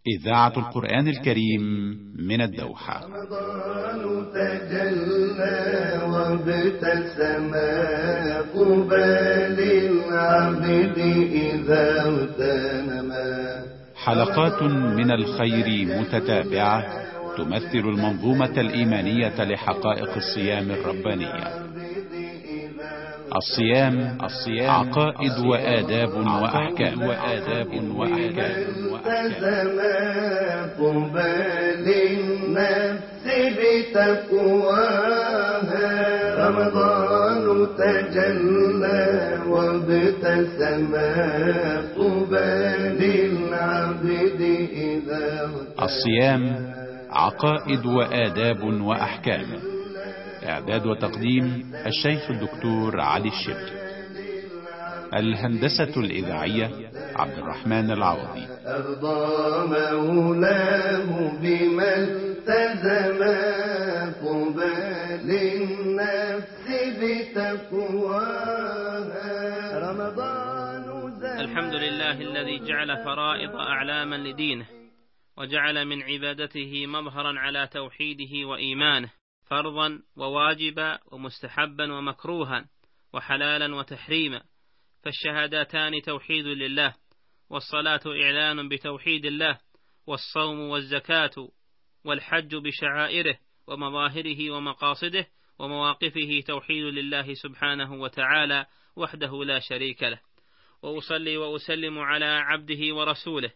إذاعة القرآن الكريم من الدوحة. رمضان تجلى وابتسم قبال العبد إذا اغتنما. حلقات من الخير متتابعة تمثل المنظومة الإيمانية لحقائق الصيام الربانية. الصيام عقائد وآداب وأحكام. قبال النفس بتقواها. رمضان تجلى وابتسم قبال العبد إذا. الصيام عقائد وآداب وأحكام. إعداد وتقديم الشيخ الدكتور علي الشبل. الهندسة الإذاعية عبد الرحمن العوضي. أرضى مولاه بما التزم قبال النفس بتقواها. رمضان. الحمد لله الذي جعل فرائض أعلاما لدينه، وجعل من عبادته مظهرا على توحيده وإيمانه، فرضا وواجبا ومستحبا ومكروها وحلالا وتحريما. فالشهادتان توحيد لله، والصلاة إعلان بتوحيد الله، والصوم والزكاة والحج بشعائره ومظاهره ومقاصده ومواقفه توحيد لله سبحانه وتعالى وحده لا شريك له. وأصلي وأسلم على عبده ورسوله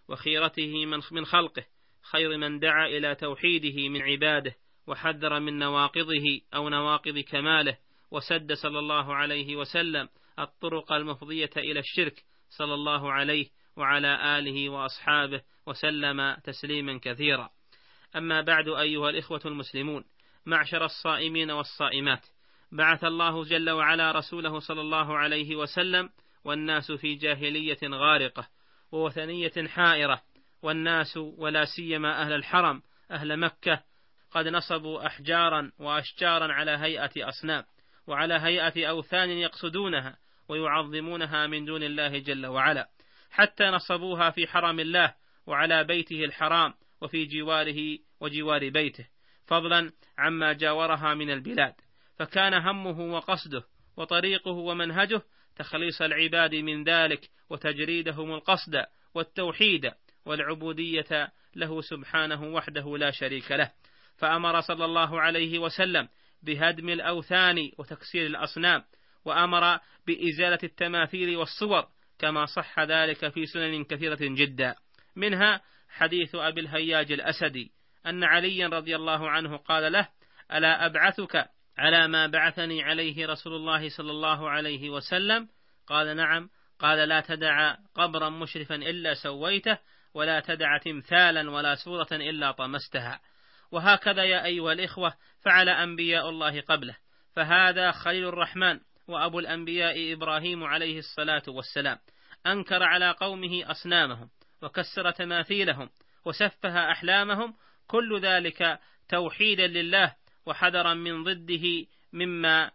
وخيرته من خلقه، خير من دعا إلى توحيده من عباده وحذر من نواقضه أو نواقض كماله، وسد صلى الله عليه وسلم الطرق المفضية إلى الشرك، صلى الله عليه وعلى آله وأصحابه وسلم تسليما كثيرا. أما بعد، أيها الإخوة المسلمون، معشر الصائمين والصائمات، بعث الله جل وعلا رسوله صلى الله عليه وسلم والناس في جاهلية غارقة ووثنية حائرة، والناس ولا سيما أهل الحرم أهل مكة قد نصبوا أحجارا وأشجارا على هيئة أصنام وعلى هيئة أوثان يقصدونها ويعظمونها من دون الله جل وعلا، حتى نصبوها في حرم الله وعلى بيته الحرام وفي جواره وجوار بيته، فضلا عما جاورها من البلاد. فكان همه وقصده وطريقه ومنهجه تخليص العباد من ذلك وتجريدهم القصد والتوحيد والعبودية له سبحانه وحده لا شريك له. فأمر صلى الله عليه وسلم بهدم الأوثان وتكسير الأصنام، وأمر بإزالة التماثيل والصور، كما صح ذلك في سنن كثيرة جدا. منها حديث أبي الهياج الأسدي أن عليا رضي الله عنه قال له: ألا أبعثك على ما بعثني عليه رسول الله صلى الله عليه وسلم؟ قال: نعم. قال: لا تدع قبرا مشرفا إلا سويته، ولا تدع تمثالا ولا صورة إلا طمستها. وهكذا يا أيها الإخوة فعل أنبياء الله قبله، فهذا خليل الرحمن وأبو الأنبياء إبراهيم عليه الصلاة والسلام أنكر على قومه أصنامهم وكسر تماثيلهم وسفه أحلامهم، كل ذلك توحيدا لله وحذرا من ضده مما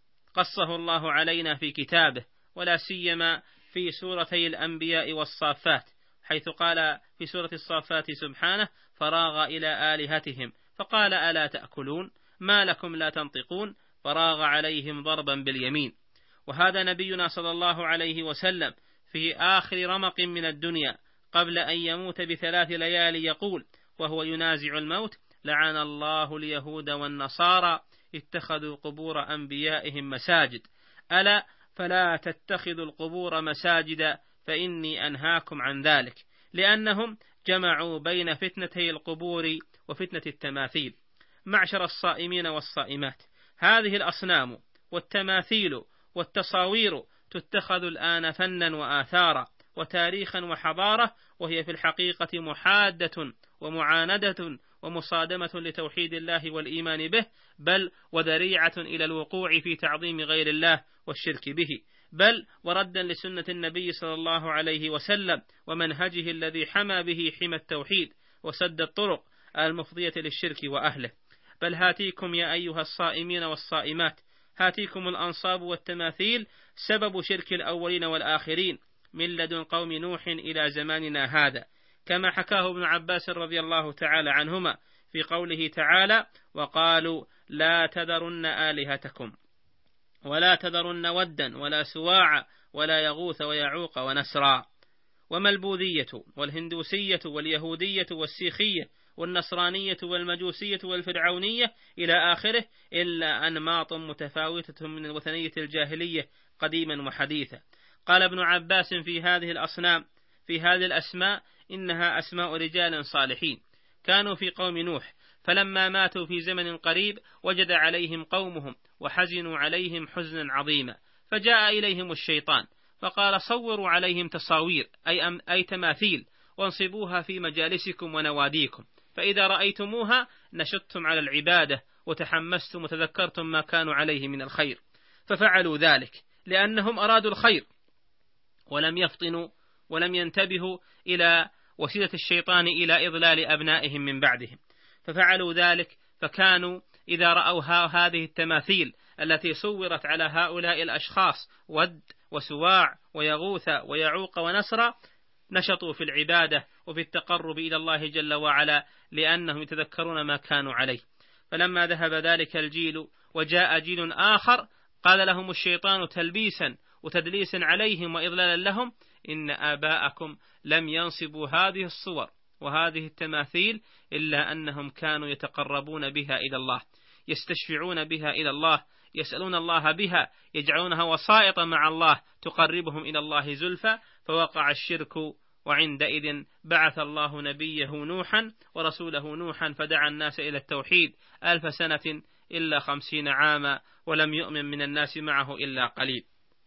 قصه الله علينا في كتابه، ولا سيما في سورتي الأنبياء والصافات، حيث قال في سورة الصافات سبحانه: فراغ إلى آلهتهم فقال: ألا تأكلون ما لكم لا تنطقون، فراغ عليهم ضربا باليمين. وهذا نبينا صلى الله عليه وسلم في آخر رمق من الدنيا قبل أن يموت ب3 ليالي يقول وهو ينازع الموت: لعن الله اليهود والنصارى اتخذوا قبور أنبيائهم مساجد، ألا فلا تتخذوا القبور مساجد فإني أنهاكم عن ذلك، لأنهم جمعوا بين فتنتي القبور وفتنة التماثيل. معشر الصائمين والصائمات، هذه الأصنام والتماثيل والتصاوير تتخذ الآن فنا وآثارا وتاريخا وحضارة، وهي في الحقيقة محادة ومعاندة ومصادمة لتوحيد الله والإيمان به، بل وذريعة إلى الوقوع في تعظيم غير الله والشرك به، بل وردا لسنة النبي صلى الله عليه وسلم ومنهجه الذي حمى به حمى التوحيد وسد الطرق المفضية للشرك وأهله. بل هاتيكم يا أيها الصائمين والصائمات، هاتيكم الأنصاب والتماثيل سبب شرك الأولين والآخرين من لدن قوم نوح إلى زماننا هذا، كما حكاه ابن عباس رضي الله تعالى عنهما في قوله تعالى: وقالوا لا تذرن آلهتكم ولا تذرن ودا ولا سواع ولا يغوث ويعوق ونسرا. وما البوذية والهندوسية واليهودية والسيخية والنصرانية والمجوسية والفرعونية إلى آخره إلا أنماط متفاوتة من الوثنية الجاهلية قديما وحديثا. قال ابن عباس في هذه الأسماء إنها أسماء رجال صالحين كانوا في قوم نوح، فلما ماتوا في زمن قريب وجد عليهم قومهم وحزنوا عليهم حزنا عظيما، فجاء إليهم الشيطان فقال: صوروا عليهم تصاوير أي تماثيل وانصبوها في مجالسكم ونواديكم، فإذا رأيتموها نشطتم على العبادة وتحمستم وتذكرتم ما كانوا عليه من الخير. ففعلوا ذلك لأنهم أرادوا الخير ولم يفطنوا ولم ينتبهوا إلى وسيلة الشيطان إلى إضلال أبنائهم من بعدهم. ففعلوا ذلك، فكانوا إذا رأوا هذه التماثيل التي صورت على هؤلاء الأشخاص ود وسواع ويغوث ويعوق ونسرا نشطوا في العبادة وفي التقرب إلى الله جل وعلا، لأنهم يتذكرون ما كانوا عليه. فلما ذهب ذلك الجيل وجاء جيل آخر قال لهم الشيطان تلبيسا وتدليسا عليهم وإضلالا لهم: إن آباءكم لم ينصبوا هذه الصور وهذه التماثيل إلا أنهم كانوا يتقربون بها إلى الله، يستشفعون بها إلى الله، يسألون الله بها، يجعلونها وسائط مع الله تقربهم إلى الله زلفى، فوقع الشرك. وعندئذ بعث الله نبيه نوحا ورسوله نوحا فدعا الناس إلى التوحيد 1000 سنة إلا 50 عاما، ولم يؤمن من الناس معه إلا قليل.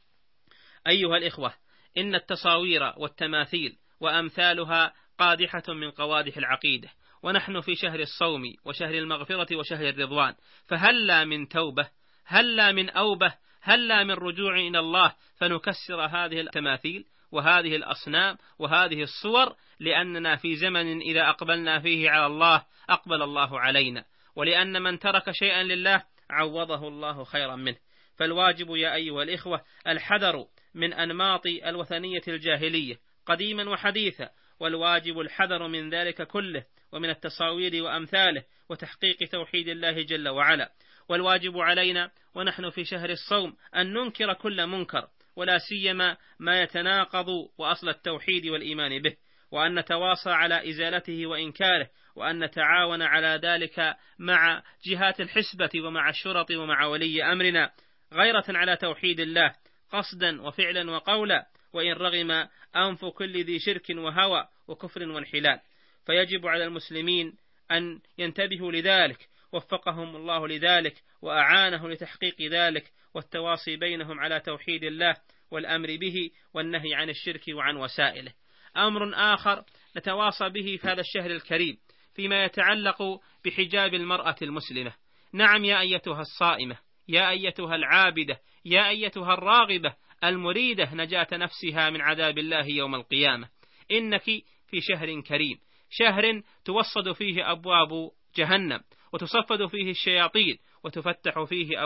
أيها الإخوة، إن التصاوير والتماثيل وأمثالها قادحة من قوادح العقيدة، ونحن في شهر الصوم وشهر المغفرة وشهر الرضوان، فهلا من توبة، هلا من أوبة، هلا من رجوع إلى الله فنكسر هذه التماثيل وهذه الأصنام وهذه الصور، لأننا في زمن إذا أقبلنا فيه على الله أقبل الله علينا، ولأن من ترك شيئا لله عوضه الله خيرا منه. فالواجب يا أيها الإخوة الحذر من أنماط الوثنية الجاهلية قديما وحديثا، والواجب الحذر من ذلك كله ومن التصاوير وأمثاله وتحقيق توحيد الله جل وعلا. والواجب علينا ونحن في شهر الصوم أن ننكر كل منكر، ولا سيما ما يتناقض وأصل التوحيد والإيمان به، وأن نتواصى على إزالته وإنكاره، وأن نتعاون على ذلك مع جهات الحسبة ومع الشرط ومع ولي أمرنا، غيرة على توحيد الله قصدا وفعلا وقولا، وإن رغم أنف كل ذي شرك وهوى وكفر وانحلال. فيجب على المسلمين أن ينتبهوا لذلك، وفقهم الله لذلك وأعانه لتحقيق ذلك، والتواصي بينهم على توحيد الله والأمر به والنهي عن الشرك وعن وسائله. أمر آخر نتواصى به في هذا الشهر الكريم فيما يتعلق بحجاب المرأة المسلمة. نعم يا أيتها الصائمة، يا أيتها العابدة، يا أيتها الراغبة المريدة نجاة نفسها من عذاب الله يوم القيامة، إنك في شهر كريم، شهر توصد فيه أبواب جهنم وتصفد فيه الشياطين وتفتح فيه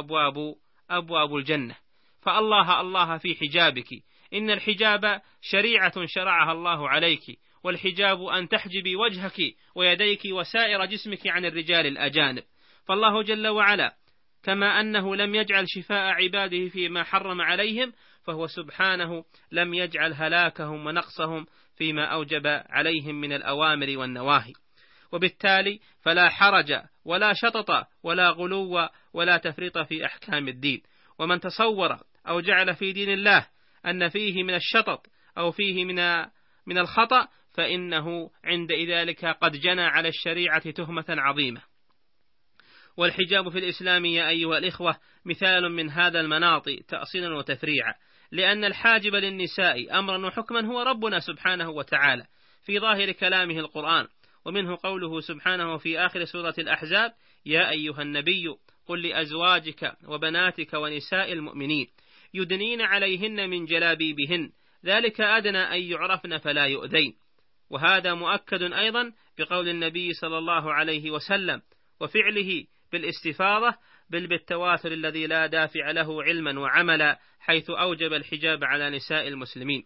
أبواب الجنة. فالله الله في حجابك، إن الحجاب شريعة شرعها الله عليك، والحجاب أن تحجبي وجهك ويديك وسائر جسمك عن الرجال الأجانب. فالله جل وعلا كما أنه لم يجعل شفاء عباده فيما حرم عليهم، فهو سبحانه لم يجعل هلاكهم ونقصهم فيما أوجب عليهم من الأوامر والنواهي. وبالتالي فلا حرج ولا شطط ولا غلو ولا تفريط في أحكام الدين. ومن تصور أو جعل في دين الله أن فيه من الشطط أو فيه من الخطأ فإنه عند ذلك قد جنى على الشريعة تهمة عظيمة. والحجاب في الإسلام يا أيها الإخوة مثال من هذا المناط تأصيلا وتفريعا، لأن الحاجب للنساء أمرا وحكما هو ربنا سبحانه وتعالى في ظاهر كلامه القرآن، ومنه قوله سبحانه في آخر سورة الأحزاب: يا أيها النبي قل لأزواجك وبناتك ونساء المؤمنين يدنين عليهن من جلابيبهن ذلك أدنى أن يعرفن فلا يؤذين. وهذا مؤكد أيضا بقول النبي صلى الله عليه وسلم وفعله بالاستفاضة بل بالتواتر الذي لا دافع له علما وعملا، حيث أوجب الحجاب على نساء المسلمين.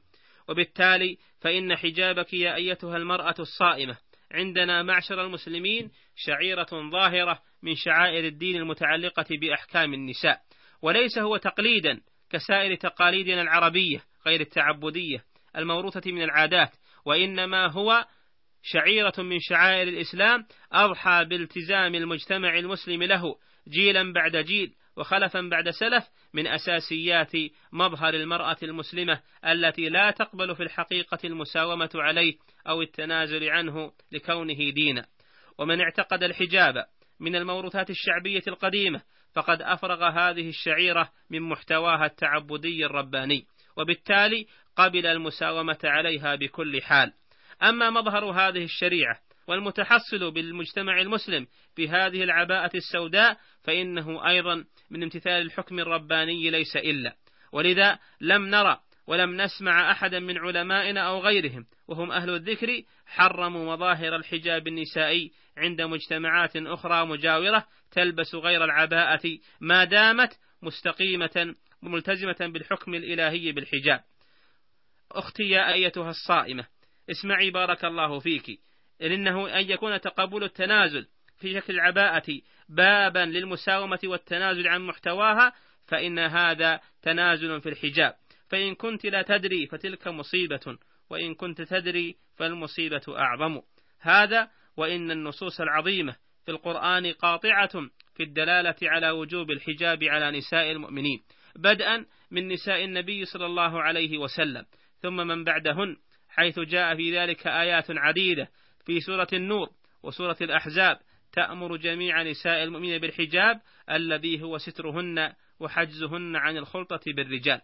وبالتالي فإن حجابك يا أيتها المرأة الصائمة عندنا معشر المسلمين شعيرة ظاهرة من شعائر الدين المتعلقة بأحكام النساء، وليس هو تقليدا كسائر تقاليدنا العربية غير التعبدية الموروثة من العادات، وإنما هو شعيرة من شعائر الإسلام أضحى بالتزام المجتمع المسلم له جيلا بعد جيل وخلفا بعد سلف من أساسيات مظهر المرأة المسلمة التي لا تقبل في الحقيقة المساومة عليه أو التنازل عنه لكونه دينا. ومن اعتقد الحجاب من الموروثات الشعبية القديمة فقد أفرغ هذه الشعيرة من محتواها التعبدي الرباني، وبالتالي قبل المساومة عليها بكل حال. أما مظهر هذه الشريعة والمتحصل بالمجتمع المسلم بهذه العباءة السوداء فإنه أيضا من امتثال الحكم الرباني ليس إلا، ولذا لم نرى ولم نسمع أحدا من علمائنا أو غيرهم وهم أهل الذكر حرموا مظاهر الحجاب النسائي عند مجتمعات أخرى مجاورة تلبس غير العباءة ما دامت مستقيمة وملتزمة بالحكم الإلهي بالحجاب. أختي يا أيتها الصائمة اسمعي بارك الله فيك، إنه أن يكون تقبل التنازل في شكل العباءة بابا للمساومة والتنازل عن محتواها فإن هذا تنازل في الحجاب، فإن كنت لا تدري فتلك مصيبة، وإن كنت تدري فالمصيبة أعظم. هذا وإن النصوص العظيمة في القرآن قاطعة في الدلالة على وجوب الحجاب على نساء المؤمنين، بدءا من نساء النبي صلى الله عليه وسلم ثم من بعدهن، حيث جاء في ذلك آيات عديدة في سورة النور وسورة الأحزاب تأمر جميع نساء المؤمنين بالحجاب الذي هو سترهن وحجزهن عن الخلطة بالرجال.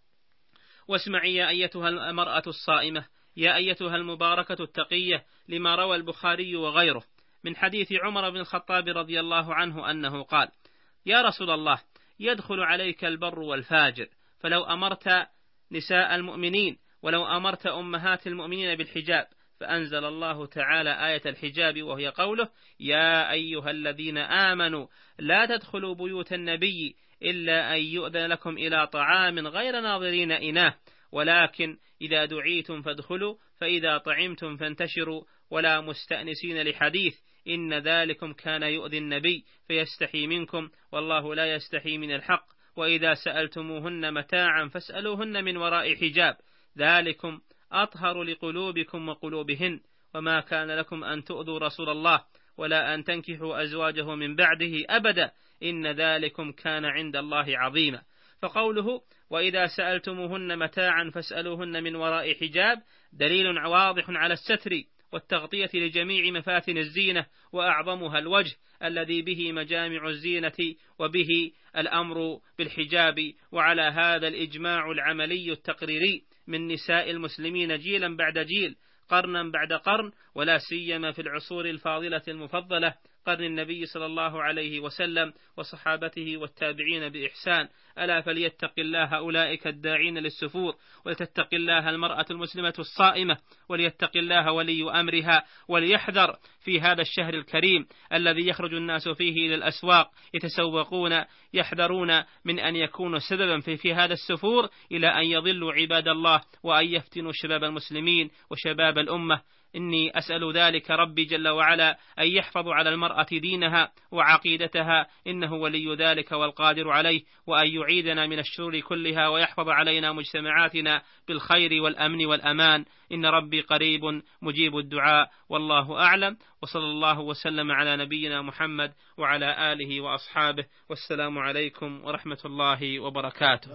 واسمعي يا أيتها المرأة الصائمة يا أيتها المباركة التقية لما روى البخاري وغيره من حديث عمر بن الخطاب رضي الله عنه أنه قال: يا رسول الله يدخل عليك البر والفاجر، فلو أمرت نساء المؤمنين ولو أمرت أمهات المؤمنين بالحجاب، فأنزل الله تعالى آية الحجاب وهي قوله: يا أيها الذين آمنوا لا تدخلوا بيوت النبي إلا أن يؤذن لكم إلى طعام غير ناظرين إناه، ولكن إذا دعيتم فادخلوا، فإذا طعمتم فانتشروا ولا مستأنسين لحديث، إن ذلكم كان يؤذي النبي فيستحي منكم والله لا يستحي من الحق، وإذا سألتموهن متاعا فاسألوهن من وراء حجاب، ذلكم أطهر لقلوبكم وقلوبهن، وما كان لكم أن تؤذوا رسول الله ولا أن تنكحوا أزواجه من بعده أبدا، إن ذلكم كان عند الله عظيما. فقوله وإذا سألتموهن متاعا فاسألوهن من وراء حجاب دليل واضح على الستر والتغطية لجميع مفاتن الزينة، وأعظمها الوجه الذي به مجامع الزينة وبه الأمر بالحجاب. وعلى هذا الإجماع العملي التقريري من نساء المسلمين جيلا بعد جيل، قرنا بعد قرن، ولا سيما في العصور الفاضلة المفضلة قرن النبي صلى الله عليه وسلم وصحابته والتابعين بإحسان. ألا فليتق الله أولئك الداعين للسفور، ولتتق الله المرأة المسلمة الصائمة، وليتق الله ولي أمرها، وليحذر في هذا الشهر الكريم الذي يخرج الناس فيه إلى الأسواق يتسوقون، يحذرون من أن يكونوا سببا في هذا السفور إلى أن يضلوا عباد الله وأن يفتنوا شباب المسلمين وشباب الأمة. إني أسأل ذلك ربي جل وعلا أن يحفظ على المرأة دينها وعقيدتها، إنه ولي ذلك والقادر عليه، وأن يعيدنا من الشرور كلها ويحفظ علينا مجتمعاتنا بالخير والأمن والأمان، إن ربي قريب مجيب الدعاء، والله أعلم، وصلى الله وسلم على نبينا محمد وعلى آله وأصحابه، والسلام عليكم ورحمة الله وبركاته.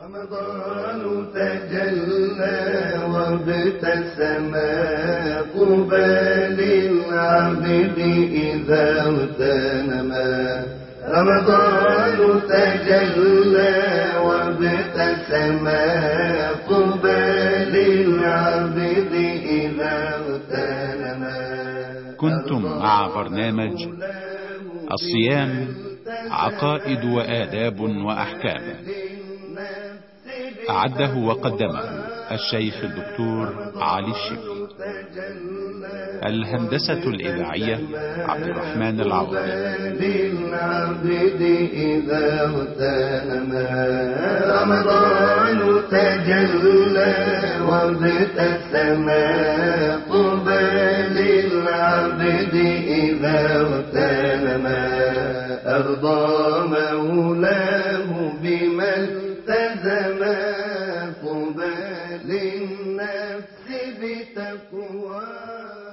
رمضان تجلى وابتسم قبال العبد إذا اغتنما، رمضان تجلى وابتسم قبال العبد إذا اغتنما. كنتم مع برنامج الصيام عقائد وآداب وأحكام، أعده وقدمه الشيخ الدكتور علي الشبلي. الهندسة الإذاعية عبد الرحمن العوضي. للعبد إذا اغتنم رمضان تجلى وابتسم طوبى للعبد إذا اغتنم أرضى مولاه بما التزم طوبى للنفس بتقوى.